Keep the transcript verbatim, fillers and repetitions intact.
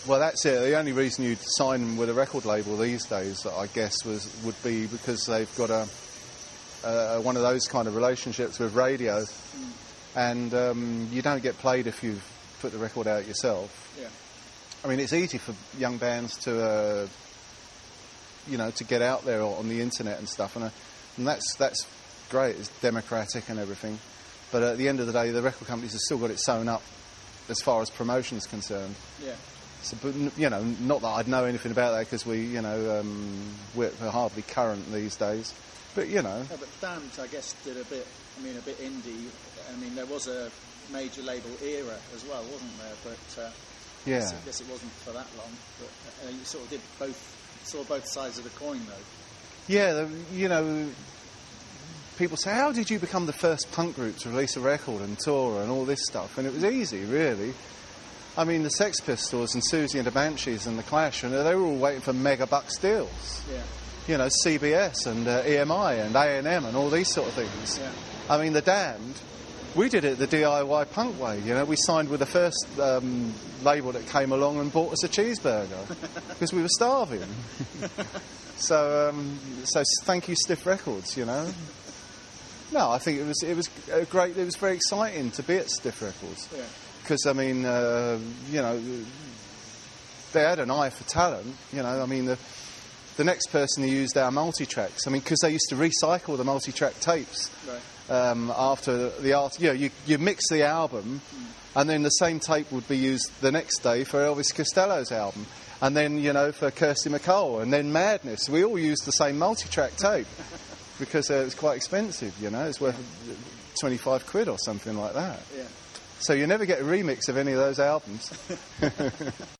Well, that's it. The only reason you'd sign with a record label these days, I guess, was would be because they've got a, a one of those kind of relationships with radio, mm. and um, you don't get played if you've put the record out yourself. Yeah. I mean, it's easy for young bands to, uh, you know, to get out there on the internet and stuff, and, uh, and that's that's great. It's democratic and everything, but at the end of the day, the record companies have still got it sewn up as far as promotion's concerned. Yeah. So, but, you know, not that I'd know anything about that because we, you know, um, we're hardly current these days. But, you know. No, but Damned, I guess, did a bit, I mean, a bit indie. I mean, there was a major label era as well, wasn't there? But uh, yeah. I guess, I guess it wasn't for that long. But uh, you sort of did both, saw both sides of the coin, though. Yeah, the, you know, people say, how did you become the first punk group to release a record and tour and all this stuff? And it was easy, really. I mean, the Sex Pistols and Susie and the Banshees and the Clash, and they were all waiting for mega bucks deals. Yeah. You know, C B S and uh, E M I and A and M and all these sort of things. Yeah. I mean, the Damned, we did it the D I Y punk way. You know, we signed with the first um, label that came along and bought us a cheeseburger because we were starving. so, um, so thank you, Stiff Records. You know. No, I think it was it was a great. It was very exciting to be at Stiff Records. Yeah. Because, I mean, uh, you know, they had an eye for talent, you know. I mean, the the next person who used our multi-tracks, I mean, because they used to recycle the multi-track tapes right. um, after the art. You know, you, you mix the album, mm. and then the same tape would be used the next day for Elvis Costello's album, and then, you know, for Kirsty MacColl, and then Madness. We all used the same multi-track tape because uh, it was quite expensive, you know. It's worth twenty-five quid or something like that. Yeah. So you never get a remix of any of those albums.